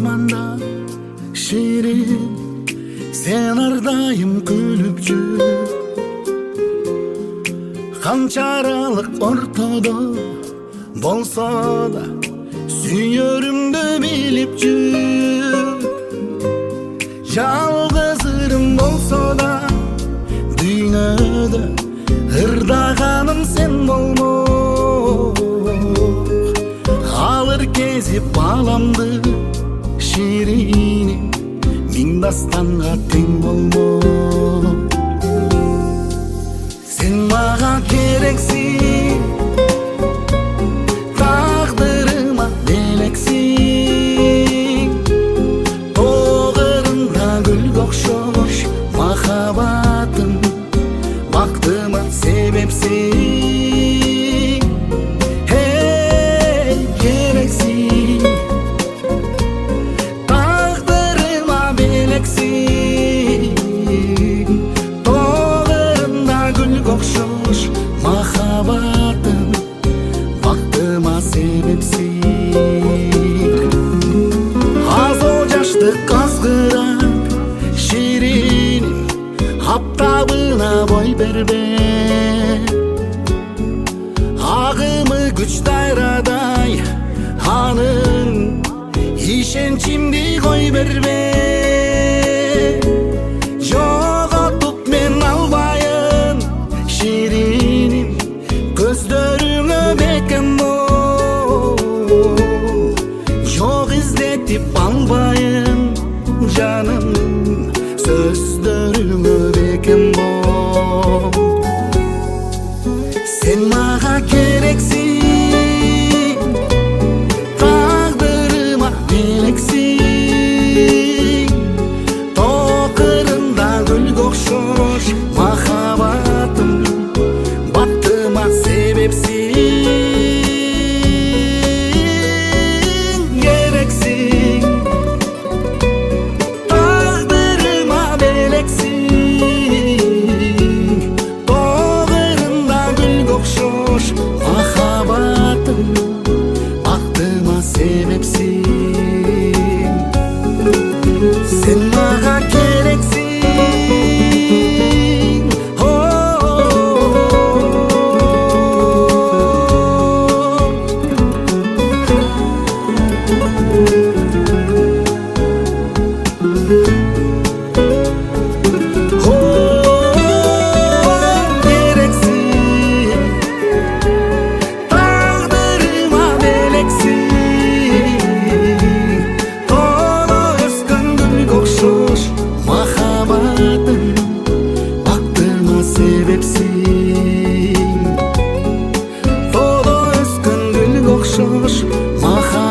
asmanda şirin, sen ardayım gülüp jür. Kançarılık ortada bolsa da süyörümdü bilip jür. Жалғызырым болса да дүйнөдө ырдағаным сен болмок. Алыр кезип баламды шириним миң дастанга тең болмок. Сен мага керексиң, тагдырыма белексиң. Тоғырында гүлгө окшош махаббатым, бактыма себепсиң. Эй, керексиң, тагдырыма белексиң. Тоғырында гүлгө окшош махаббатым, бактыма себепсиң. Азо жаштык азгырат шириним, аптабына бой бербе. Агымы күч тайрадай анын, ишенчимди кой бербе. Жоготуп мен албайын шириним, көздөрүңө бекем бол. Жок издетип албайын жаным, сөздөрүңө бекем бол. Сен мага керексиң, тагдырыма белексиң. Токырында гүлгө окшош махаббатым, бактыма себепсиң. Керексиң, тагдырыма белексиң. Тоғырында гүлгө окшош махаббатым, бактыма себепсиң. Сен мага керексиң. Todo öskün gülgö okşoş